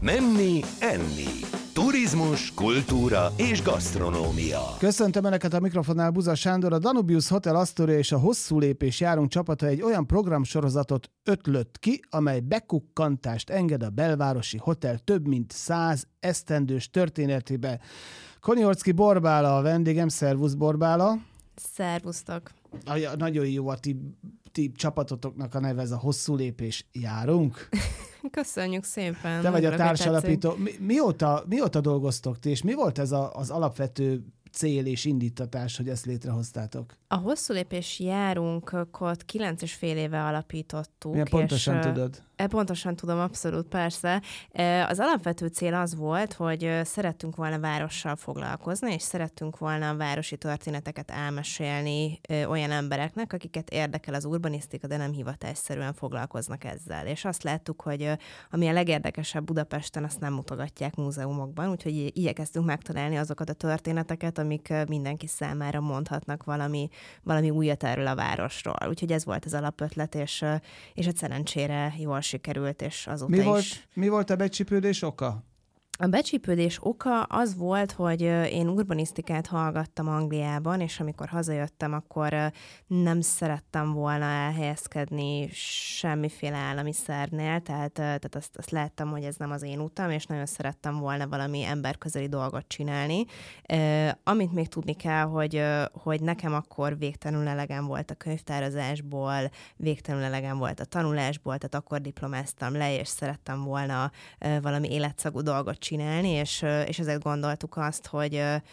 Menni, enni. Turizmus, kultúra és gasztronómia. Köszöntöm Önöket a mikrofonnál, Buza Sándor. A Danubius Hotel Astoria és a Hosszú Lépés Járunk csapata egy olyan programsorozatot ötlött ki, amely bekukkantást enged a belvárosi hotel több mint 100 esztendős történetébe. Koniorczky Borbála a vendégem. Szervusz, Borbála! Szervusztok! Nagyon jó a ti csapatotoknak a neve, ez a Hosszú Lépés Járunk. Köszönjük szépen! Te vagy a társalapító. Mióta dolgoztok ti, és mi volt ez az alapvető cél és indítatás, hogy ezt létrehoztátok? A Hosszú Lépés Járunkot 9,5 éve alapítottuk. Milyen pontosan tudod? Pontosan tudom, abszolút, persze. Az alapvető cél az volt, hogy szerettünk volna várossal foglalkozni, és szerettünk volna a városi történeteket elmesélni olyan embereknek, akiket érdekel az urbanisztika, de nem hivatásszerűen foglalkoznak ezzel. És azt láttuk, hogy ami a legérdekesebb Budapesten, azt nem mutogatják múzeumokban, úgyhogy igyekeztünk megtalálni azokat a történeteket, amik mindenki számára mondhatnak valami újat erről a városról. Úgyhogy ez volt az alapötlet, és hát szerencsére jól sikerült, és azóta Mi volt a becsípődés oka? A becsípődés oka az volt, hogy én urbanisztikát hallgattam Angliában, és amikor hazajöttem, akkor nem szerettem volna elhelyezkedni semmiféle állami szervnél, tehát azt láttam, hogy ez nem az én utam, és nagyon szerettem volna valami emberközeli dolgot csinálni. Amit még tudni kell, hogy nekem akkor végtelenül elegem volt a könyvtározásból, végtelenül elegem volt a tanulásból, tehát akkor diplomáztam le, és szerettem volna valami életszagú dolgot csinálni, és ezért gondoltuk azt, hogy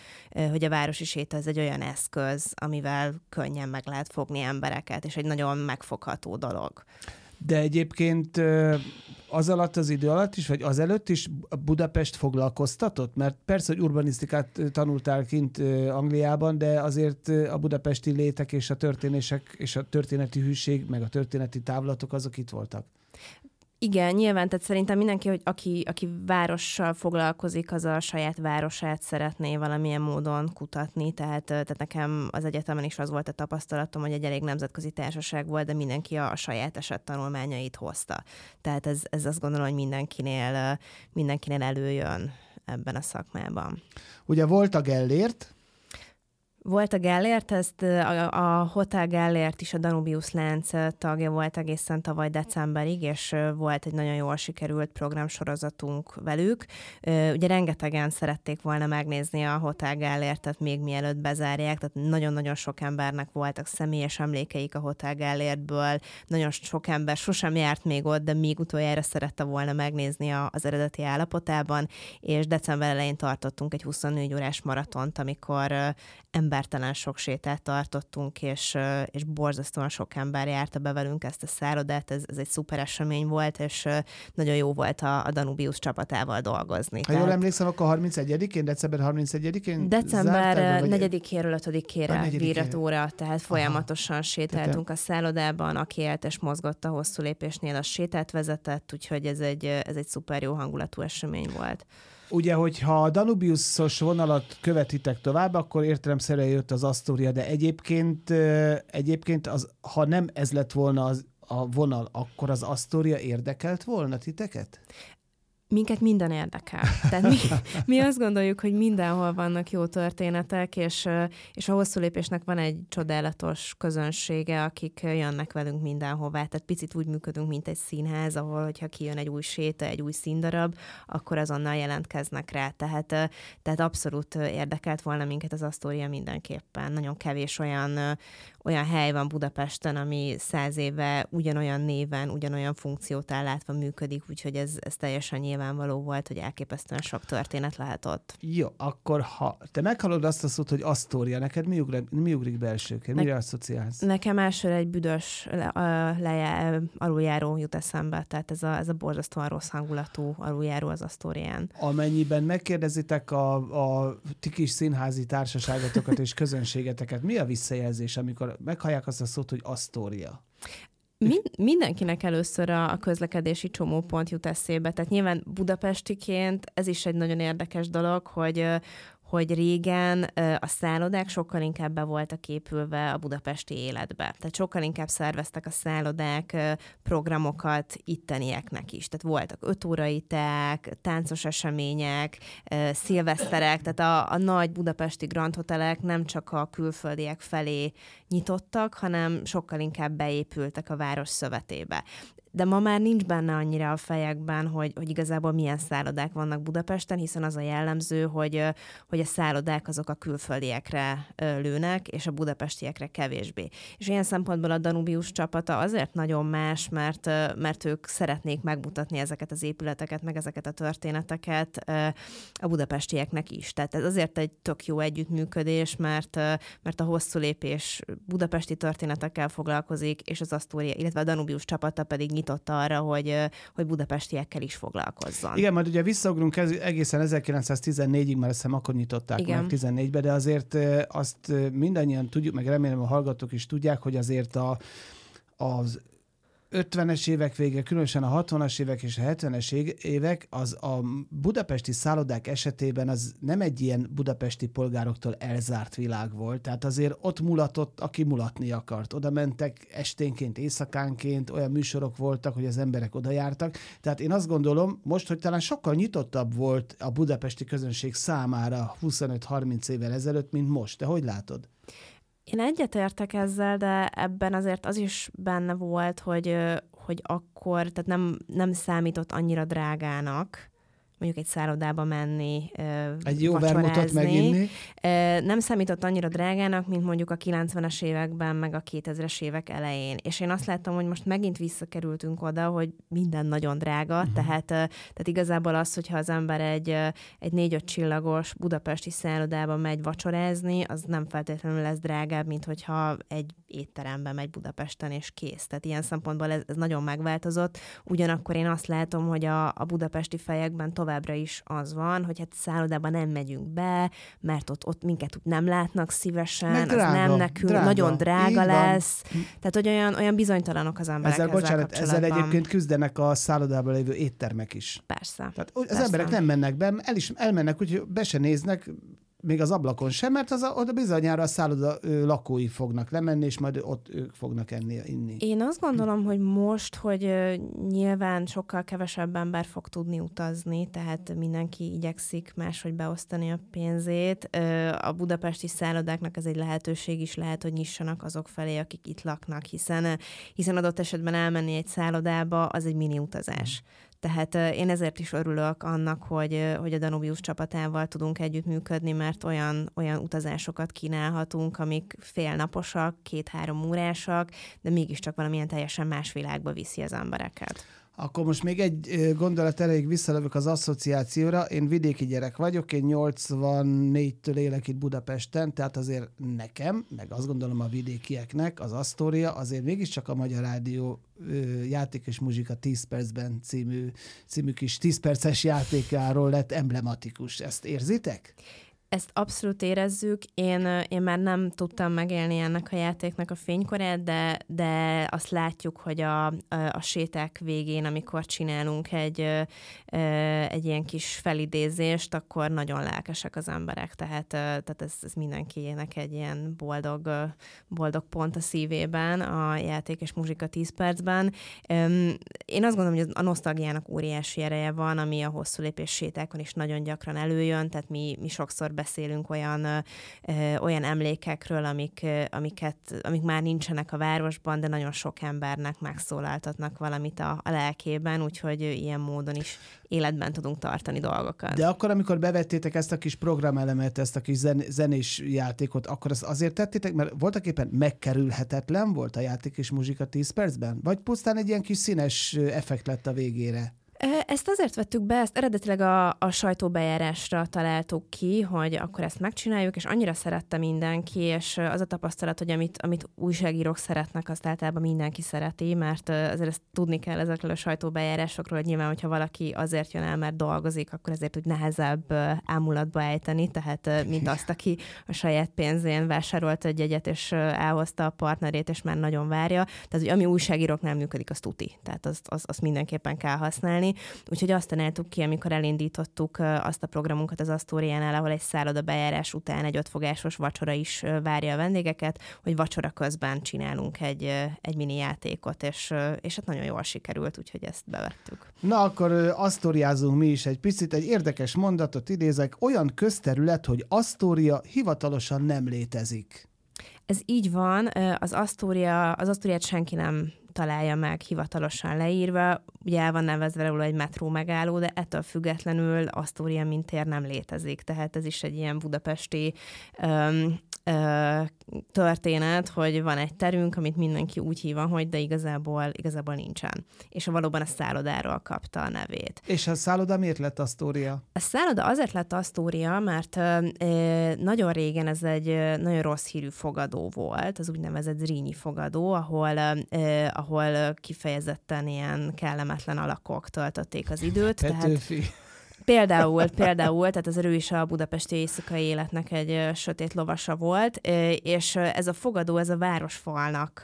a városi séta ez egy olyan eszköz, amivel könnyen meg lehet fogni embereket, és egy nagyon megfogható dolog. De egyébként az alatt az idő alatt is, vagy azelőtt is Budapest foglalkoztatott? Mert persze, hogy urbanisztikát tanultál kint Angliában, de azért a budapesti létek és a történések, és a történeti hűség, meg a történeti távlatok, azok itt voltak. Igen, nyilván, tehát szerintem mindenki, hogy aki várossal foglalkozik, az a saját városát szeretné valamilyen módon kutatni, tehát nekem az egyetemen is az volt a tapasztalatom, hogy egy elég nemzetközi társaság volt, de mindenki a saját esettanulmányait hozta. Tehát ez azt gondolom, hogy mindenkinél előjön ebben a szakmában. Ugye volt a Gellért. Volt a Gellért, ezt a Hotel Gellért is a Danubius lánc tagja volt egészen tavaly decemberig, és volt egy nagyon jól sikerült programsorozatunk velük. Ugye rengetegen szerették volna megnézni a Hotel Gellértet még mielőtt bezárják, tehát nagyon-nagyon sok embernek voltak személyes emlékeik a Hotel Gellértből, nagyon sok ember sosem járt még ott, de még utoljára szerette volna megnézni az eredeti állapotában, és december elején tartottunk egy 24 órás maratont, amikor embertelen sok sétát tartottunk, és borzasztóan sok ember járta be velünk ezt a szállodát, ez egy szuper esemény volt, és nagyon jó volt a Danubius csapatával dolgozni. Ha jól emlékszem, akkor 31-én, december 31-én December 4-éről 5-ére vírett óra, tehát folyamatosan sétáltunk a szállodában, aki élt és mozgott a Hosszú Lépésnél, az sétát vezetett, úgyhogy ez egy szuper jó hangulatú esemény volt. Ugye, hogyha a Danubiusos vonalat követitek tovább, akkor értelemszerűen jött az Astoria, de egyébként ha nem ez lett volna a vonal, akkor az Astoria érdekelt volna titeket? Minket minden érdekel. Tehát mi azt gondoljuk, hogy mindenhol vannak jó történetek, és a Hosszú Lépésnek van egy csodálatos közönsége, akik jönnek velünk mindenhová. Tehát picit úgy működünk, mint egy színház, ahol, hogyha kijön egy új séta, egy új színdarab, akkor azonnal jelentkeznek rá. Tehát abszolút érdekelt volna minket az Astoria mindenképpen. Nagyon kevés olyan hely van Budapesten, ami 100 éve ugyanolyan néven, ugyanolyan funkciót ellátva működik, úgyhogy ez teljesen nyilvánvaló volt, hogy elképesztően sok történet lehet ott. Jó, akkor ha te meghallod azt a szót, hogy Astoria, neked mi ugrik be elsőként? Mire asszociálsz? Nekem elsőre egy büdös aluljáró jut eszembe, tehát ez a borzasztóan rossz hangulatú aluljáró az Astorián. Amennyiben megkérdezitek a ti kis színházi társaságotokat és közönségeteket, mi a visszajelzés, amikor meghallják azt a szót, hogy Astoria? Mindenkinek először a közlekedési csomópont jut eszébe. Tehát nyilván budapestiként ez is egy nagyon érdekes dolog, hogy hogy régen a szállodák sokkal inkább be voltak épülve a budapesti életbe. Tehát sokkal inkább szerveztek a szállodák programokat ittenieknek is. Tehát voltak 5 órai teák, táncos események, szilveszterek, tehát a nagy budapesti Grand Hotelek nem csak a külföldiek felé nyitottak, hanem sokkal inkább beépültek a város szövetébe. De ma már nincs benne annyira a fejekben, hogy igazából milyen szállodák vannak Budapesten, hiszen az a jellemző, hogy a szállodák azok a külföldiekre lőnek, és a budapestiekre kevésbé. És ilyen szempontból a Danubius csapata azért nagyon más, mert ők szeretnék megmutatni ezeket az épületeket, meg ezeket a történeteket a budapestieknek is. Tehát ez azért egy tök jó együttműködés, mert a hosszú lépés budapesti történetekkel foglalkozik, és az Astoria, illetve a Danubius csapata pedig nyitott arra, hogy budapestiekkel is foglalkozzon. Igen, majd ugye visszaugrunk egészen 1914-ig, mert azt hiszem akkor nyitották meg 14-be, de azért azt mindannyian tudjuk, meg remélem a hallgatók is tudják, hogy azért az 50-es évek vége, különösen a 60-as évek és a 70-es évek, az a budapesti szállodák esetében az nem egy ilyen budapesti polgároktól elzárt világ volt. Tehát azért ott mulatott, aki mulatni akart. Oda mentek esténként, éjszakánként, olyan műsorok voltak, hogy az emberek oda jártak. Tehát én azt gondolom, most, hogy talán sokkal nyitottabb volt a budapesti közönség számára 25-30 évvel ezelőtt, mint most. Te hogy látod? Én egyetértek ezzel, de ebben azért az is benne volt, hogy akkor, tehát nem számított annyira drágának, mondjuk egy szállodába menni, egy jó vermutot meginni. Nem számított annyira drágának, mint mondjuk a 90-es években, meg a 2000-es évek elején. És én azt láttam, hogy most megint visszakerültünk oda, hogy minden nagyon drága, tehát igazából az, hogyha az ember egy 4-5 csillagos budapesti szállodába megy vacsorázni, az nem feltétlenül lesz drágább, mint hogyha egy étterembe megy Budapesten, és kész. Tehát ilyen szempontból ez nagyon megváltozott. Ugyanakkor én azt látom, hogy a budapesti fejekben továbbra is az van, hogy hát szállodában nem megyünk be, mert ott minket úgy nem látnak szívesen, drága, az nem nekünk, nagyon drága lesz. Tehát, hogy olyan bizonytalanok az emberek ezzel kapcsolatban. Ezzel egyébként küzdenek a szállodában lévő éttermek is. Persze. Tehát az emberek nem mennek be, elmennek, úgyhogy be se néznek, még az ablakon sem, mert oda bizonyára a szálloda lakói fognak lemenni, és majd ott ők fognak inni. Én azt gondolom, hogy most, hogy nyilván sokkal kevesebb ember fog tudni utazni, tehát mindenki igyekszik máshogy beosztani a pénzét. A budapesti szállodáknak ez egy lehetőség is lehet, hogy nyissanak azok felé, akik itt laknak, hiszen adott esetben elmenni egy szállodába, az egy mini utazás. Tehát én ezért is örülök annak, hogy a Danubius csapatával tudunk együttműködni, mert olyan utazásokat kínálhatunk, amik félnaposak, 2-3 órásak, de mégiscsak valamilyen teljesen más világba viszi az embereket. Akkor most még egy gondolat erejéig visszalövök az asszociációra. Én vidéki gyerek vagyok, én 84-től élek itt Budapesten, tehát azért nekem, meg azt gondolom a vidékieknek, az Astoria azért mégiscsak a Magyar Rádió Játék és Muzsika 10 percben című kis 10 perces játékáról lett emblematikus. Ezt érzitek? Ezt abszolút érezzük. Én már nem tudtam megélni ennek a játéknak a fénykorát, de azt látjuk, hogy a séták végén, amikor csinálunk egy ilyen kis felidézést, akkor nagyon lelkesek az emberek. Tehát ez mindenkinek egy ilyen boldog pont a szívében, a Játék és Muzsika 10 percben. Én azt gondolom, hogy a nosztalgiának óriási ereje van, ami a hosszú lépés sétákon is nagyon gyakran előjön, tehát mi sokszor beszélünk olyan emlékekről, amik már nincsenek a városban, de nagyon sok embernek megszólaltatnak valamit a lelkében, úgyhogy ilyen módon is életben tudunk tartani dolgokat. De akkor, amikor bevettétek ezt a kis programelemet, ezt a kis zenés játékot, akkor ezt azért tettétek, mert voltak éppen megkerülhetetlen volt a Játék és Muzsika 10 percben? Vagy pusztán egy ilyen kis színes effekt lett a végére? Ezt azért vettük be, ezt eredetileg a sajtóbejárásra találtuk ki, hogy akkor ezt megcsináljuk, és annyira szerette mindenki, és az a tapasztalat, hogy amit újságírók szeretnek, azt általában mindenki szereti, mert azért ezt tudni kell ezekről a sajtóbejárásokról, hogy nyilván, hogyha valaki azért jön el, mert dolgozik, akkor ezért úgy nehezebb ámulatba ejteni, tehát mint azt, aki a saját pénzén vásárolt egy jegyet, és elhozta a partnerét, és már nagyon várja. Tehát, hogy ami újságírók nem működik, az tuti. Tehát azt mindenképpen kell használni. csinálni. Úgyhogy azt tanáltuk ki, amikor elindítottuk azt a programunkat az Asztóriánál, ahol egy szálloda bejárás után egy 5 fogásos vacsora is várja a vendégeket, hogy vacsora közben csinálunk egy mini játékot, és hát nagyon jól sikerült, úgyhogy ezt bevettük. Na akkor asztóriázunk mi is egy picit, egy érdekes mondatot idézek, olyan közterület, hogy Asztória hivatalosan nem létezik. Ez így van, az Asztóriát senki nem találja meg hivatalosan leírva, ugye el van nevezve róla egy metró megálló, de ettől függetlenül Asztória mint tér nem létezik, tehát ez is egy ilyen budapesti történet, hogy van egy terünk, amit mindenki úgy hív, hogy de igazából nincsen. És valóban a szállodáról kapta a nevét. És a szálloda miért lett Asztória? A szálloda azért lett Asztória, mert nagyon régen ez egy nagyon rossz hírű fogadó volt, az úgynevezett Zrínyi fogadó, ahol kifejezetten ilyen kellemetlen alakok töltötték az időt. Petőfi. Például, tehát az ő is a budapesti éjszakai életnek egy sötét lovasa volt, és ez a fogadó, ez a városfalnak,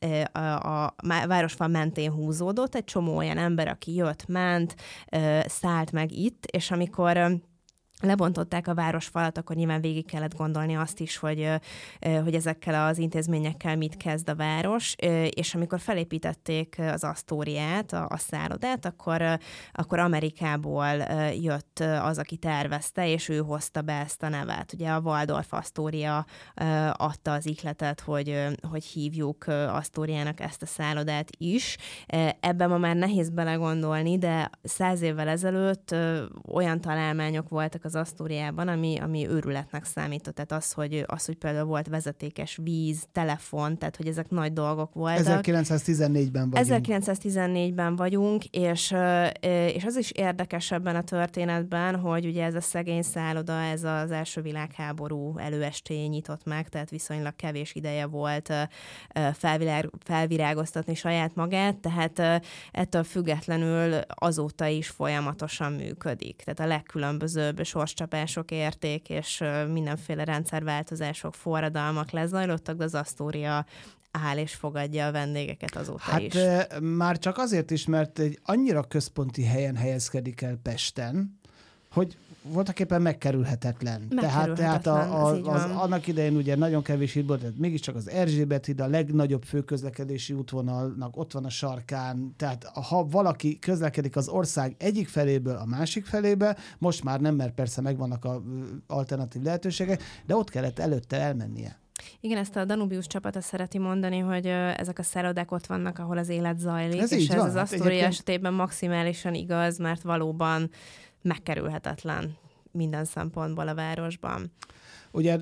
a városfal mentén húzódott, egy csomó olyan ember, aki jött, ment, szállt meg itt, és amikor lebontották a városfalat, akkor nyilván végig kellett gondolni azt is, hogy ezekkel az intézményekkel mit kezd a város, és amikor felépítették az Asztóriát, a szállodát, akkor Amerikából jött az, aki tervezte, és ő hozta be ezt a nevet. Ugye a Waldorf Astoria adta az ihletet, hogy hívjuk Asztóriának ezt a szállodát is. Ebben ma már nehéz belegondolni, de 100 évvel ezelőtt olyan találmányok voltak az Asztóriában, ami őrületnek számított. Tehát az, hogy például volt vezetékes víz, telefon, tehát hogy ezek nagy dolgok voltak. 1914-ben vagyunk. 1914-ben vagyunk, és az is érdekes ebben a történetben, hogy ugye ez a szegény szálloda, ez az első világháború előestéjén nyitott meg, tehát viszonylag kevés ideje volt felvirágoztatni saját magát, tehát ettől függetlenül azóta is folyamatosan működik. Tehát a legkülönbözőbb sorscsapások érték, és mindenféle rendszerváltozások, forradalmak lezajlottak, de az Asztória áll és fogadja a vendégeket azóta is. Hát már csak azért is, mert egy annyira központi helyen helyezkedik el Pesten, hogy voltaképpen megkerülhetetlen. Tehát annak idején ugye nagyon kevés híd volt, tehát mégiscsak az Erzsébet híd a legnagyobb főközlekedési útvonalnak ott van a sarkán, tehát ha valaki közlekedik az ország egyik feléből a másik felébe, most már nem, mert persze megvannak az alternatív lehetőségek, de ott kellett előtte elmennie. Igen, ezt a Danubius csapata szereti mondani, hogy ezek a szállodák ott vannak, ahol az élet zajlik, ez és ez van. az Asztória esetében maximálisan igaz, mert valóban megkerülhetetlen minden szempontból a városban. Ugye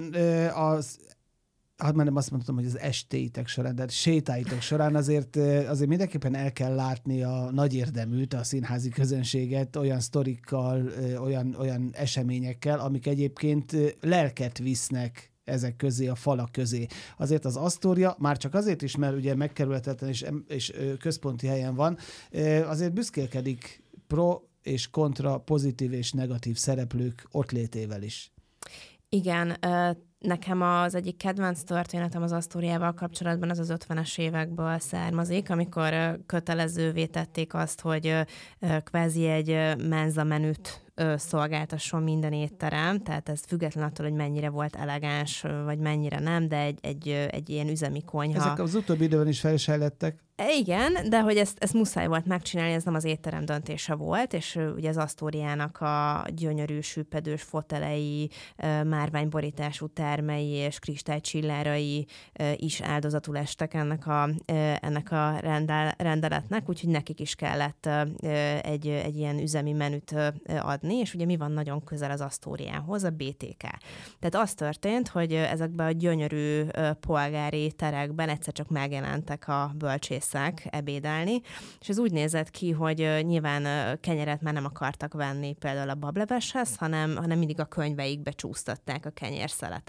nem azt mondtam, hogy az estéitek során, de sétáitok során azért mindenképpen el kell látni a nagy érdeműt, a színházi közönséget olyan sztorikkal, olyan eseményekkel, amik egyébként lelket visznek ezek közé, a falak közé. Azért az Asztória, már csak azért is, mert ugye megkerülhetetlen és központi helyen van, azért büszkélkedik pro és kontra, pozitív és negatív szereplők ott létével is. Igen, nekem az egyik kedvenc történetem az Asztóriával kapcsolatban az 50-es évekből származik, amikor kötelezővé tették azt, hogy kvázi egy menza menüt szolgáltasson minden étterem, tehát ez független attól, hogy mennyire volt elegáns, vagy mennyire nem, de egy ilyen üzemi konyha. Ezek az utóbbi időben is fejlődtek. Igen, de hogy ezt muszáj volt megcsinálni, ez nem az étterem döntése volt, és ugye az Asztóriának a gyönyörű, süppedős fotelei, márványborítású termei és kristálycsillárai is áldozatul estek ennek a rendeletnek, úgyhogy nekik is kellett egy ilyen üzemi menüt adni, és ugye mi van nagyon közel az Asztóriához, a BTK. Tehát az történt, hogy ezekben a gyönyörű polgári terekben egyszer csak megjelentek a bölcsészek ebédelni, és ez úgy nézett ki, hogy nyilván kenyeret már nem akartak venni például a bableveshez, hanem mindig a könyveikbe csúsztatták a kenyérszeleteket.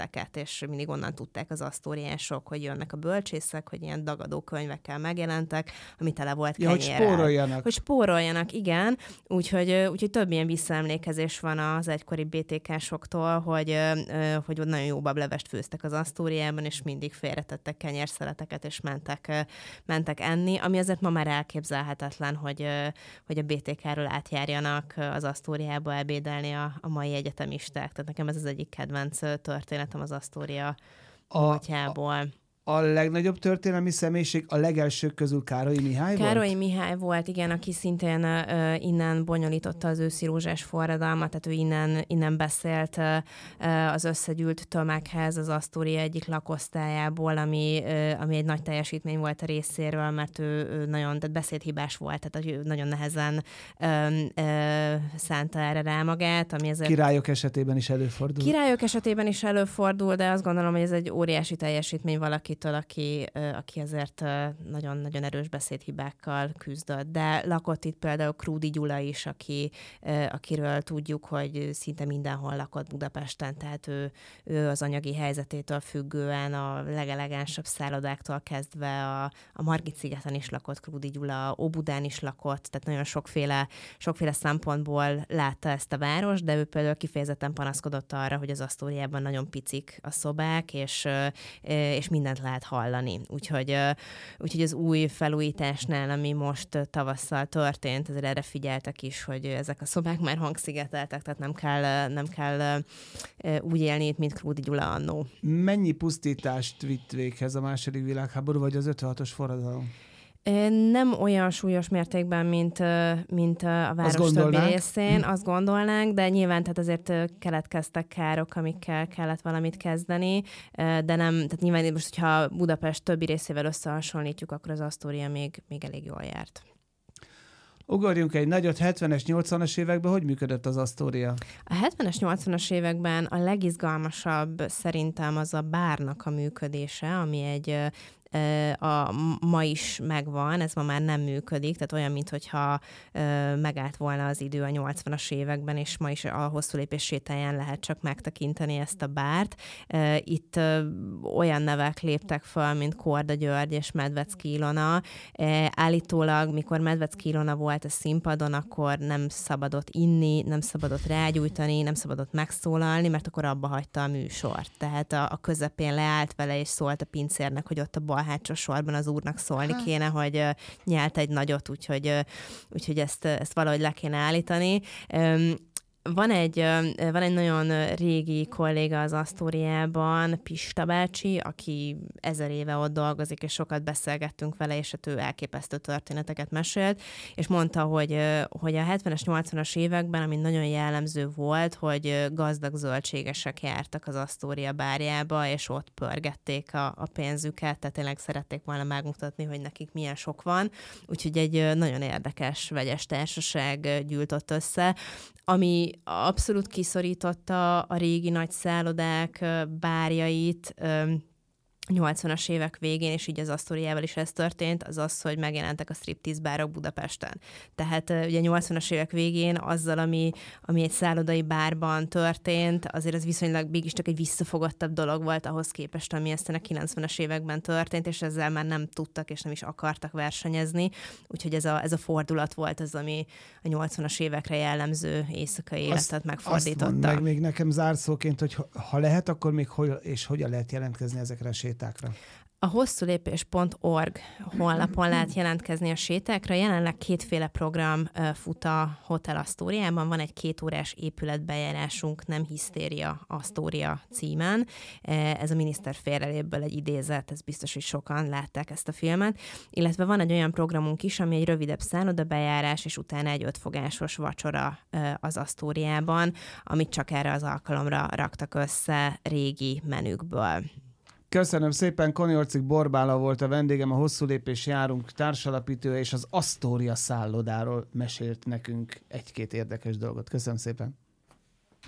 kenyérszéleket, és mindig onnan tudták az asztóriások, hogy jönnek a bölcsészek, hogy ilyen dagadó könyvekkel megjelentek, ami tele volt kenyérrel. Hogy spóroljanak, igen. Úgyhogy több ilyen visszaemlékezés van az egykori BTK-soktól, hogy nagyon jó bablevest főztek az Asztóriában, és mindig félretettek kenyérszeleteket, és mentek enni, ami azért ma már elképzelhetetlen, hogy a BTK-ról átjárjanak az Asztóriába ebédelni a mai egyetemisták. Tehát nekem ez az egyik kedvenc történetem az Asztória múltjából. A legnagyobb történelmi személyiség a legelsők közül Károlyi Mihály volt? Károlyi Mihály volt, igen, aki szintén innen bonyolította az őszi rózsás forradalmat, tehát ő innen beszélt az összegyűlt tömeghez az Asztória egyik lakosztályából, ami egy nagy teljesítmény volt a részéről, mert ő nagyon, tehát beszédhibás volt, tehát ő nagyon nehezen szánta erre rá magát, ami ezért... Királyok esetében is előfordul. Királyok esetében is előfordul, de azt gondolom, hogy ez egy óriási teljesítmény valaki, aki azért nagyon-nagyon erős beszédhibákkal küzdött. De lakott itt például Krúdy Gyula is, akiről tudjuk, hogy szinte mindenhol lakott Budapesten, tehát ő az anyagi helyzetétől függően a legelegánsabb szállodáktól kezdve a Margit-szigeten is lakott Krúdy Gyula, Óbudán is lakott, tehát nagyon sokféle szempontból látta ezt a város, de ő például kifejezetten panaszkodott arra, hogy az Asztóriában nagyon picik a szobák, és mindent lehet hallani. Úgyhogy az új felújításnál, ami most tavasszal történt, ezért erre figyeltek is, hogy ezek a szobák már hangszigeteltek, tehát nem kell úgy élni itt, mint Krúdy Gyula annó. Mennyi pusztítást vitt véghez a II. Világháború, vagy az 56-os forradalom? Nem olyan súlyos mértékben, mint a város többi részén, azt gondolnánk, de nyilván tehát azért keletkeztek károk, amikkel kellett valamit kezdeni, de nem, tehát nyilván most, hogyha Budapest többi részével összehasonlítjuk, akkor az Asztória még elég jól járt. Ugorjunk egy nagyot, 70-es, 80-as években hogy működött az Asztória? A 70-es, 80-as években a legizgalmasabb szerintem az a bárnak a működése, ami ma is megvan, ez ma már nem működik, tehát olyan, mintha megállt volna az idő a 80-as években, és ma is a Hosszú Lépés sétáján lehet csak megtekinteni ezt a bárt. Itt olyan nevek léptek föl, mint Korda György és Medvecki Ilona. Állítólag, mikor Medvecki Ilona volt a színpadon, akkor nem szabadott inni, nem szabadott rágyújtani, nem szabadott megszólalni, mert akkor abba hagyta a műsort. Tehát a közepén leállt vele, és szólt a pincérnek, hogy ott a bal hátsó sorban az úrnak szólni kéne, hogy nyelt egy nagyot, úgyhogy ezt valahogy le kéne állítani. Van egy nagyon régi kolléga az Asztóriában, Pista bácsi, aki 1000 éve ott dolgozik, és sokat beszélgettünk vele, és ő elképesztő történeteket mesélt, és mondta, hogy a 70-es, 80-as években, ami nagyon jellemző volt, hogy gazdag zöldségesek jártak az Asztória bárjába, és ott pörgették a pénzüket, tehát tényleg szerették volna megmutatni, hogy nekik milyen sok van, úgyhogy egy nagyon érdekes, vegyes társaság gyűlt ott össze, ami abszolút kiszorította a régi nagy szállodák bárjait, 80-as évek végén, és így az Asztóriával is ez történt, az, hogy megjelentek a striptease bárok Budapesten. Tehát ugye 80-as évek végén azzal, ami egy szállodai bárban történt, azért ez viszonylag mégiscsak egy visszafogottabb dolog volt ahhoz képest, ami aztán a 90-es években történt, és ezzel már nem tudtak és nem is akartak versenyezni. Úgyhogy ez a fordulat volt az, ami a 80-as évekre jellemző éjszakai életet megfordította. Azt meg még nekem zárszóként, hogy ha lehet, akkor még hogyan lehet jelentkezni ezekre a sétákra? A hosszulépés.org honlapon lehet jelentkezni a sétákra. Jelenleg 2 program fut a Hotel Asztóriában. Van egy 2 órás épületbejárásunk, Nem hisztéria, Asztória címen. Ez a Miniszter félrelépből egy idézet, ez biztos, hogy sokan látták ezt a filmet. Illetve van egy olyan programunk is, ami egy rövidebb szállodabejárás, és utána egy 5 fogásos vacsora az Asztóriában, amit csak erre az alkalomra raktak össze régi menükből. Köszönöm szépen, Koniorcik Borbála volt a vendégem, a Hosszú Lépés Járunk társalapítója, és az Asztória szállodáról mesélt nekünk 1-2 érdekes dolgot. Köszönöm szépen.